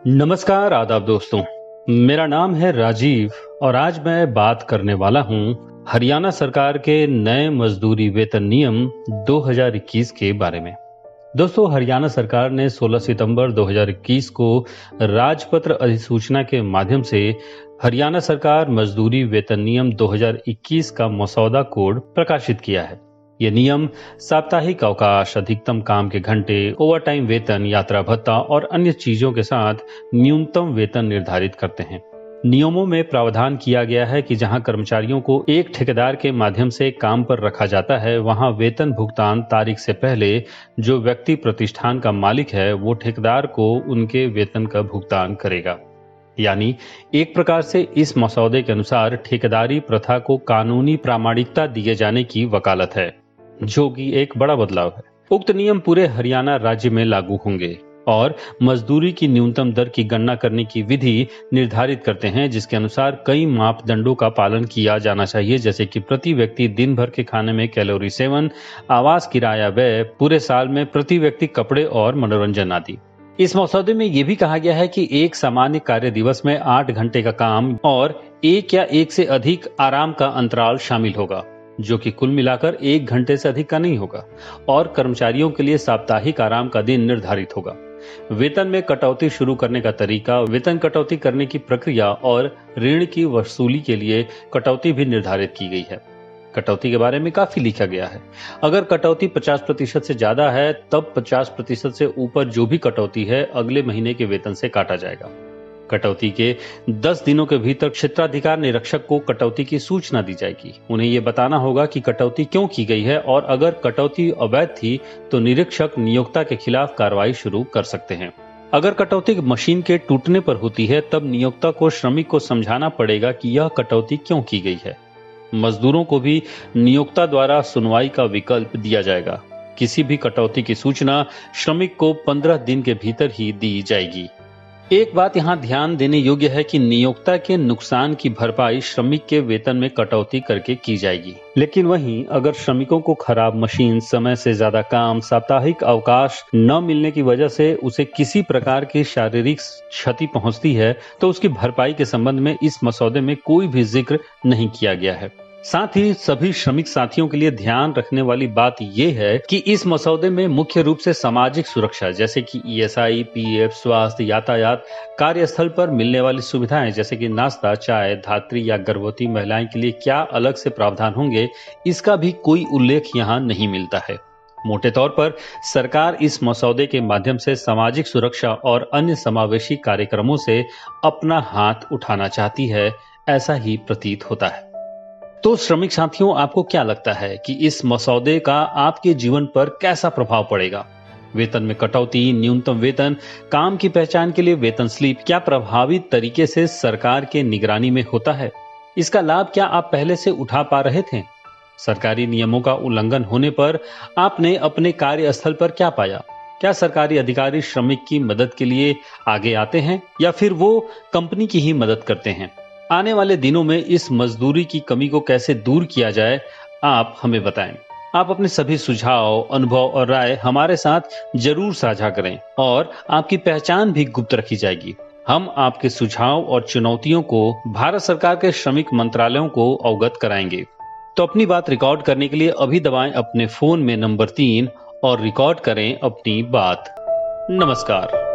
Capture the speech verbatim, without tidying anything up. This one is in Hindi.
नमस्कार, आदाब दोस्तों। मेरा नाम है राजीव और आज मैं बात करने वाला हूं हरियाणा सरकार के नए मजदूरी वेतन नियम दो हज़ार इक्कीस के बारे में। दोस्तों, हरियाणा सरकार ने सोलह सितंबर दो हज़ार इक्कीस को राजपत्र अधिसूचना के माध्यम से हरियाणा सरकार मजदूरी वेतन नियम दो हज़ार इक्कीस का मसौदा कोड प्रकाशित किया है। ये नियम साप्ताहिक अवकाश, अधिकतम काम के घंटे, ओवरटाइम वेतन, यात्रा भत्ता और अन्य चीजों के साथ न्यूनतम वेतन निर्धारित करते हैं। नियमों में प्रावधान किया गया है कि जहां कर्मचारियों को एक ठेकेदार के माध्यम से काम पर रखा जाता है, वहां वेतन भुगतान तारीख से पहले जो व्यक्ति प्रतिष्ठान का मालिक है वो ठेकेदार को उनके वेतन का भुगतान करेगा। यानी एक प्रकार से इस मसौदे के अनुसार ठेकेदारी प्रथा को कानूनी प्रामाणिकता दिए जाने की वकालत है, जो कि एक बड़ा बदलाव है। उक्त नियम पूरे हरियाणा राज्य में लागू होंगे और मजदूरी की न्यूनतम दर की गणना करने की विधि निर्धारित करते हैं, जिसके अनुसार कई मापदंडों का पालन किया जाना चाहिए, जैसे कि प्रति व्यक्ति दिन भर के खाने में कैलोरी सेवन, आवास किराया व्यय, पूरे साल में प्रति व्यक्ति कपड़े और मनोरंजन आदि। इस मसौदे में यह भी कहा गया है कि एक सामान्य कार्य दिवस में आठ घंटे का काम और एक या एक से अधिक आराम का अंतराल शामिल होगा, जो कि कुल मिलाकर एक घंटे से अधिक का नहीं होगा, और कर्मचारियों के लिए साप्ताहिक आराम का दिन निर्धारित होगा। वेतन में कटौती शुरू करने का तरीका, वेतन कटौती करने की प्रक्रिया और ऋण की वसूली के लिए कटौती भी निर्धारित की गई है। कटौती के बारे में काफी लिखा गया है। अगर कटौती पचास प्रतिशत से ज्यादा है, तब पचास प्रतिशत से ऊपर जो भी कटौती है अगले महीने के वेतन से काटा जाएगा। कटौती के दस दिनों के भीतर क्षेत्राधिकार निरीक्षक को कटौती की सूचना दी जाएगी। उन्हें यह बताना होगा कि कटौती क्यों की गई है, और अगर कटौती अवैध थी तो निरीक्षक नियोक्ता के खिलाफ कार्रवाई शुरू कर सकते हैं। अगर कटौती मशीन के टूटने पर होती है, तब नियोक्ता को श्रमिक को समझाना पड़ेगा कि यह कटौती क्यों की गई है। मजदूरों को भी नियोक्ता द्वारा सुनवाई का विकल्प दिया जाएगा। किसी भी कटौती की सूचना श्रमिक को पंद्रह दिन के भीतर ही दी जाएगी। एक बात यहाँ ध्यान देने योग्य है कि नियोक्ता के नुकसान की भरपाई श्रमिक के वेतन में कटौती करके की जाएगी। लेकिन वहीं अगर श्रमिकों को खराब मशीन, समय से ज्यादा काम, साप्ताहिक अवकाश न मिलने की वजह से उसे किसी प्रकार की शारीरिक क्षति पहुंचती है, तो उसकी भरपाई के संबंध में इस मसौदे में कोई भी जिक्र नहीं किया गया है। साथ ही सभी श्रमिक साथियों के लिए ध्यान रखने वाली बात यह है कि इस मसौदे में मुख्य रूप से सामाजिक सुरक्षा, जैसे कि E S I, P F, स्वास्थ्य, यातायात, कार्यस्थल पर मिलने वाली सुविधाएं जैसे कि नाश्ता, चाय, धात्री या गर्भवती महिलाएं के लिए क्या अलग से प्रावधान होंगे, इसका भी कोई उल्लेख यहाँ नहीं मिलता है। मोटे तौर पर सरकार इस मसौदे के माध्यम से सामाजिक सुरक्षा और अन्य समावेशी कार्यक्रमों से अपना हाथ उठाना चाहती है, ऐसा ही प्रतीत होता है। तो श्रमिक साथियों, आपको क्या लगता है कि इस मसौदे का आपके जीवन पर कैसा प्रभाव पड़ेगा? वेतन में कटौती, न्यूनतम वेतन, काम की पहचान के लिए वेतन स्लिप क्या प्रभावी तरीके से सरकार के निगरानी में होता है? इसका लाभ क्या आप पहले से उठा पा रहे थे? सरकारी नियमों का उल्लंघन होने पर आपने अपने कार्यस्थल पर क्या पाया? क्या सरकारी अधिकारी श्रमिक की मदद के लिए आगे आते हैं या फिर वो कंपनी की ही मदद करते हैं? आने वाले दिनों में इस मजदूरी की कमी को कैसे दूर किया जाए, आप हमें बताएं। आप अपने सभी सुझाव, अनुभव और राय हमारे साथ जरूर साझा करें और आपकी पहचान भी गुप्त रखी जाएगी। हम आपके सुझाव और चुनौतियों को भारत सरकार के श्रमिक मंत्रालयों को अवगत कराएंगे। तो अपनी बात रिकॉर्ड करने के लिए अभी दबाएं अपने फोन में नंबर तीन और रिकॉर्ड करें अपनी बात। नमस्कार।